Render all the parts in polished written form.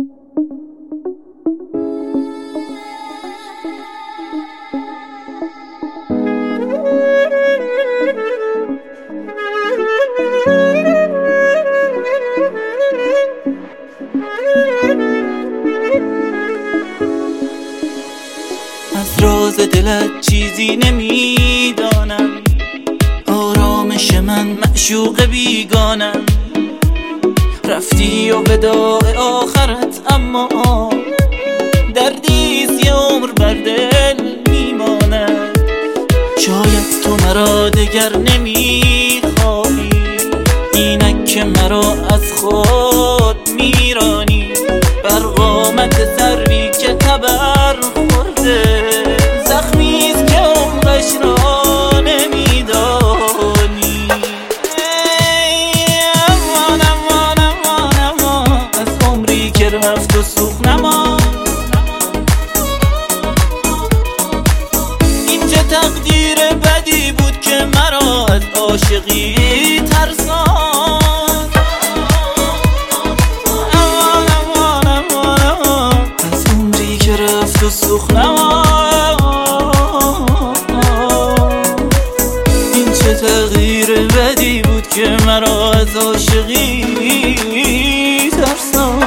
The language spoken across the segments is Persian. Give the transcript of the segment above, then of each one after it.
از راز دلت چیزی نمیدانم، آرامش من معشوق بیگانم. رفتی و وداع آخرت، اما دردیست یه عمر بر دل میماند. شاید تو مرا دگر نمیخواهی، اینک که مرا از خود میرانی. بر قامت سروی که تبر خورده، زخمیست که عمقش را نمیدانی. امان امان امان امان از عمری که رفت و سوخت نما. این چه تقدیر بدی بود که مرا از عاشقی ترسان. تو سوخنما، این چه تغییر بدی بود که مرا از عاشقی ترسان.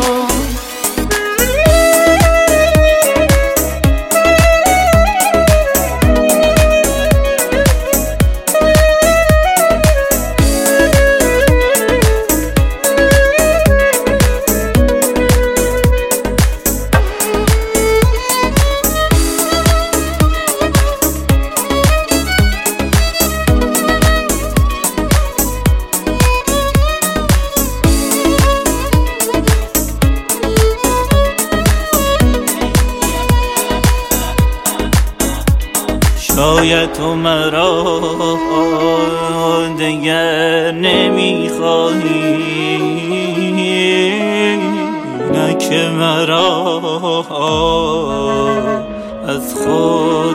شاید تو مرا دگر نمیخواهی، نه که مرا از خود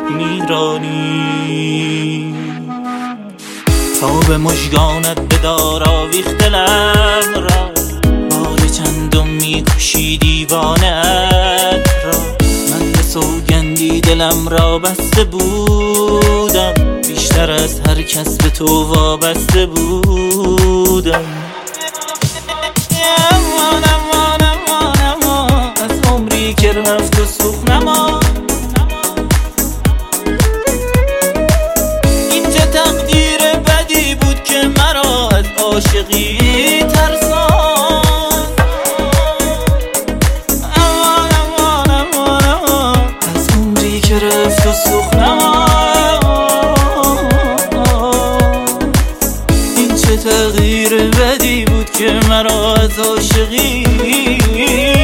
میرانی. تا به مژگانت بدار آویخته لب را، بار چندم میکشی دیوانت را. من به سوگندی دلم را بسته بودم، بیشتر از هر کس به تو وابسته بودم. امان امان امان امان از عمری که رفت و سوخت نما. این چه تقدیر بدی بود که مرا از عاشقی ترسان. امان امان امان امان از عمری که رفت و سوخت نما. این چه تغییر بدی بود که مرا از عاشقی